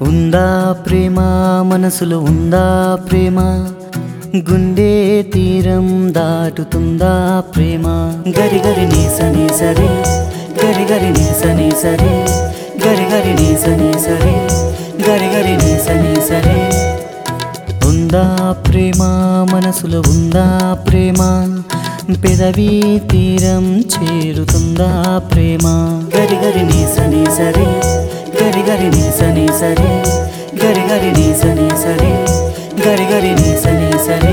ఉందా ప్రేమ మనసులో ఉందా ప్రేమ గుండె తీరం దాటుతుందా ప్రేమ గరి గరి నీ సని సరి గరి గరి నీ సని సరి గరి గరి నీ సని సరి గరి గరి నీ సని సరి ఉందా ప్రేమ మనసులో ఉందా ప్రేమ పెదవి తీరం చేరుతుందా ప్రేమ గరి గరి నీ సని సరి గరి గరి నీ సని సరి గరి గరి నీ సని సరి గరి గరి నీ సని సరి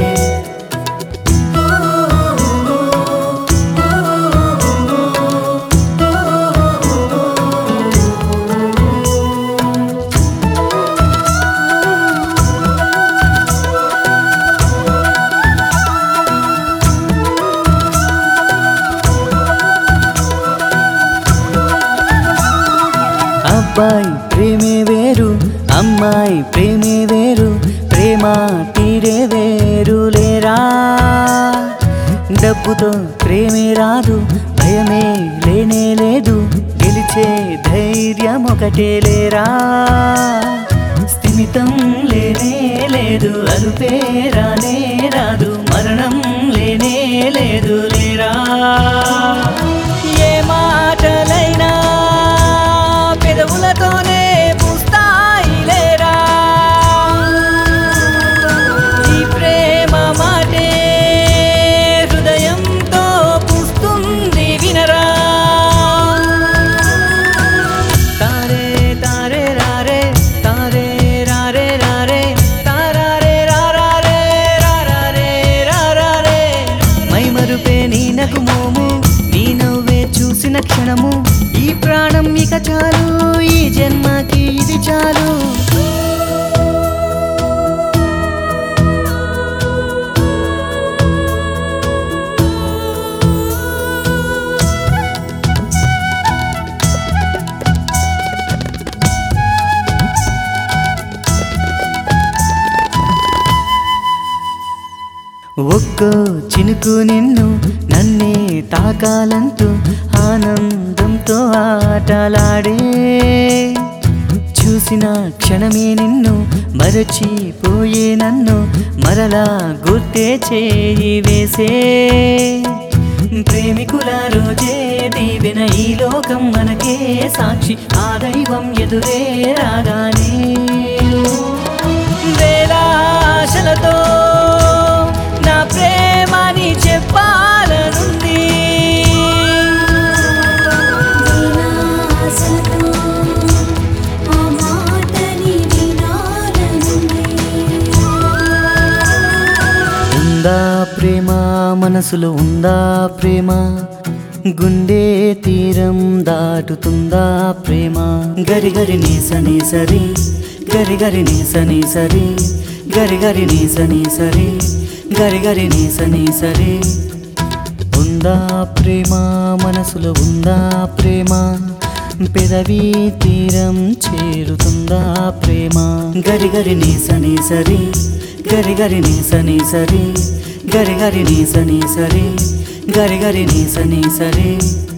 అబ్బాయి ప్రేమే వేరు అమ్మాయి ప్రేమే వేరు ప్రేమ తీరే వేరు లేరా డబ్బుతో ప్రేమే రాదు భయమే లేనే లేదు గెలిచే ధైర్యం ఒకటే లేరా స్థిమితం లేనే లేదు అలుపే రానే రాదు మరణం లేనే లేదు లేరా ఏ మాటలైనా పెదవులతోనే పూస్తాయి లేరా ఈ ప్రేమ మాటే హృదయంతో పూస్తుంది వినరా తారే తారే రారే తారే రారే రారే తారారే రారారే రారారే రారారే మైమరుపే నీ నగుమోము నీ నవ్వే చూసిన క్షణము ఈ ప్రాణం ఇక చాలు ఈ జన్మకి ఇది చాలు ఒక్కో చినుకు నిన్ను నన్నే తాకాలంటూ ఆనందంతో ఆటలాడే చూసిన క్షణమే నిన్ను మరచిపోయే నన్ను మరలా గుర్తే చేయి వేసే ప్రేమికుల రోజే దీవెన ఈ లోకం మనకే సాక్షి ఆ దైవం ఎదురే రాగానే వేలాశలతో నా ప్రేమని చెప్పాలనుంది ఉందా ప్రేమ మనసులో ఉందా ప్రేమ గుండె తీరం దాటుతుందా ప్రేమ గరి గరి నీ సని సరి గరి గరి నీ సని సరి గరి గరి నీ సని సరి గరి గరి నీ సని సరి ఉందా ప్రేమ మనసులో ఉందా ప్రేమ పెదవి తీరం చేరుతుందా ప్రేమ గరి గరి నీ సని సరి గరి గరి నీ సని సరి గరి గరి నీ సని సరి గరి గరి నీ సని సరి